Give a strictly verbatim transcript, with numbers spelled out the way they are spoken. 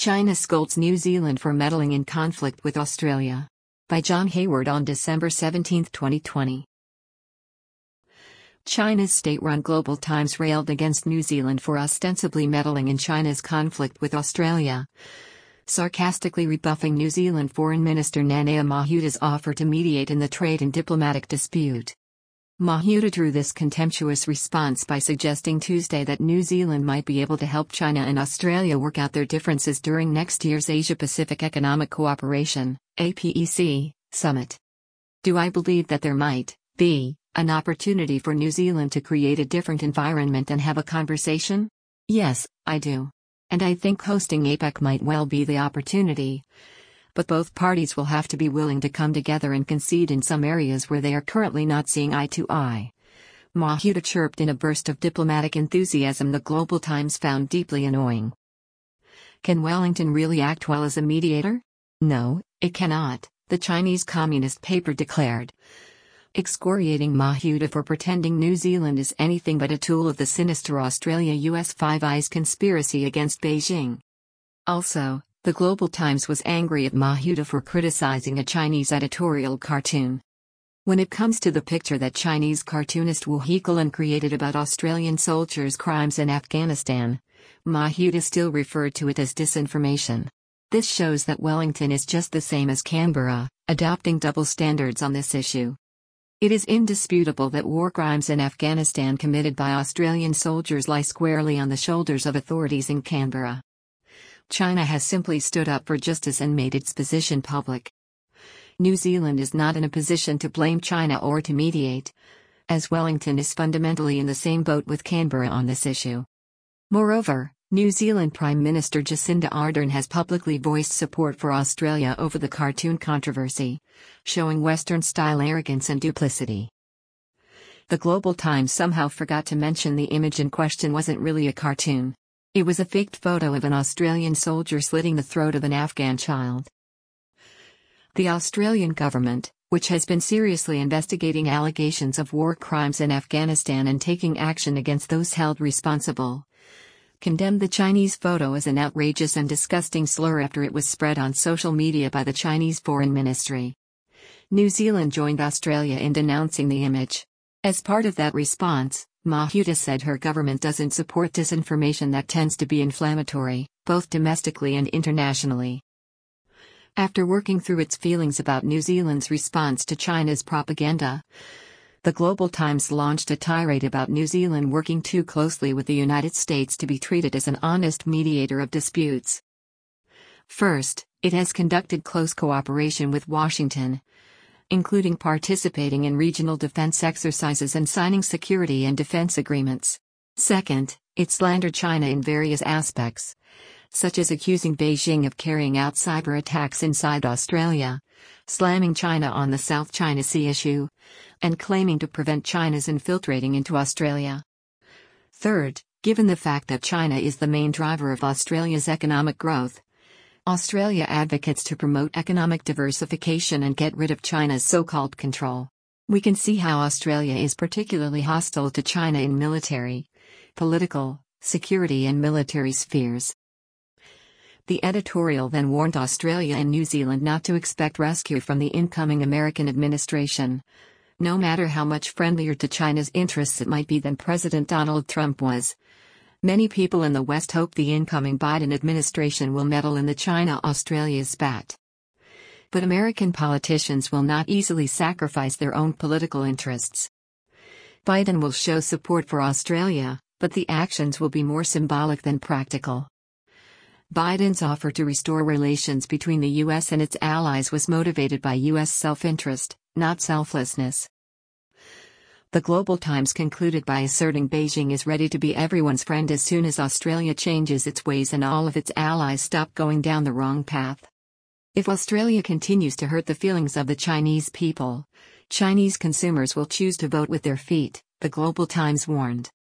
China scolds New Zealand for meddling in conflict with Australia. By John Hayward on December seventeenth, twenty twenty. China's state-run Global Times railed against New Zealand for ostensibly meddling in China's conflict with Australia, sarcastically rebuffing New Zealand Foreign Minister Nanaia Mahuta's offer to mediate in the trade and diplomatic dispute. Mahuta drew this contemptuous response by suggesting Tuesday that New Zealand might be able to help China and Australia work out their differences during next year's Asia-Pacific Economic Cooperation (A P E C) summit. Do I believe that there might be an opportunity for New Zealand to create a different environment and have a conversation? Yes, I do. And I think hosting APEC might well be the opportunity. But both parties will have to be willing to come together and concede in some areas where they are currently not seeing eye to eye. Mahuta chirped in a burst of diplomatic enthusiasm the Global Times found deeply annoying. Can Wellington really act well as a mediator? No, it cannot, the Chinese Communist paper declared, excoriating Mahuta for pretending New Zealand is anything but a tool of the sinister Australia-U S Five Eyes conspiracy against Beijing. Also, the Global Times was angry at Mahuta for criticizing a Chinese editorial cartoon. When it comes to the picture that Chinese cartoonist Wu Hekelin created about Australian soldiers' crimes in Afghanistan, Mahuta still referred to it as disinformation. This shows that Wellington is just the same as Canberra, adopting double standards on this issue. It is indisputable that war crimes in Afghanistan committed by Australian soldiers lie squarely on the shoulders of authorities in Canberra. China has simply stood up for justice and made its position public. New Zealand is not in a position to blame China or to mediate, as Wellington is fundamentally in the same boat with Canberra on this issue. Moreover, New Zealand Prime Minister Jacinda Ardern has publicly voiced support for Australia over the cartoon controversy, showing Western-style arrogance and duplicity. The Global Times somehow forgot to mention the image in question wasn't really a cartoon. It was a faked photo of an Australian soldier slitting the throat of an Afghan child. The Australian government, which has been seriously investigating allegations of war crimes in Afghanistan and taking action against those held responsible, condemned the Chinese photo as an outrageous and disgusting slur after it was spread on social media by the Chinese Foreign Ministry. New Zealand joined Australia in denouncing the image. As part of that response, Mahuta said her government doesn't support disinformation that tends to be inflammatory, both domestically and internationally. After working through its feelings about New Zealand's response to China's propaganda, the Global Times launched a tirade about New Zealand working too closely with the United States to be treated as an honest mediator of disputes. First, it has conducted close cooperation with Washington, including participating in regional defense exercises and signing security and defense agreements. Second, it slandered China in various aspects, such as accusing Beijing of carrying out cyber attacks inside Australia, slamming China on the South China Sea issue, and claiming to prevent China's infiltrating into Australia. Third, given the fact that China is the main driver of Australia's economic growth, Australia advocates to promote economic diversification and get rid of China's so-called control. We can see how Australia is particularly hostile to China in military, political, security and military spheres. The editorial then warned Australia and New Zealand not to expect rescue from the incoming American administration, no matter how much friendlier to China's interests it might be than President Donald Trump was. Many people in the West hope the incoming Biden administration will meddle in the China-Australia spat. But American politicians will not easily sacrifice their own political interests. Biden will show support for Australia, but the actions will be more symbolic than practical. Biden's offer to restore relations between the U S and its allies was motivated by U S self-interest, not selflessness. The Global Times concluded by asserting Beijing is ready to be everyone's friend as soon as Australia changes its ways and all of its allies stop going down the wrong path. If Australia continues to hurt the feelings of the Chinese people, Chinese consumers will choose to vote with their feet, the Global Times warned.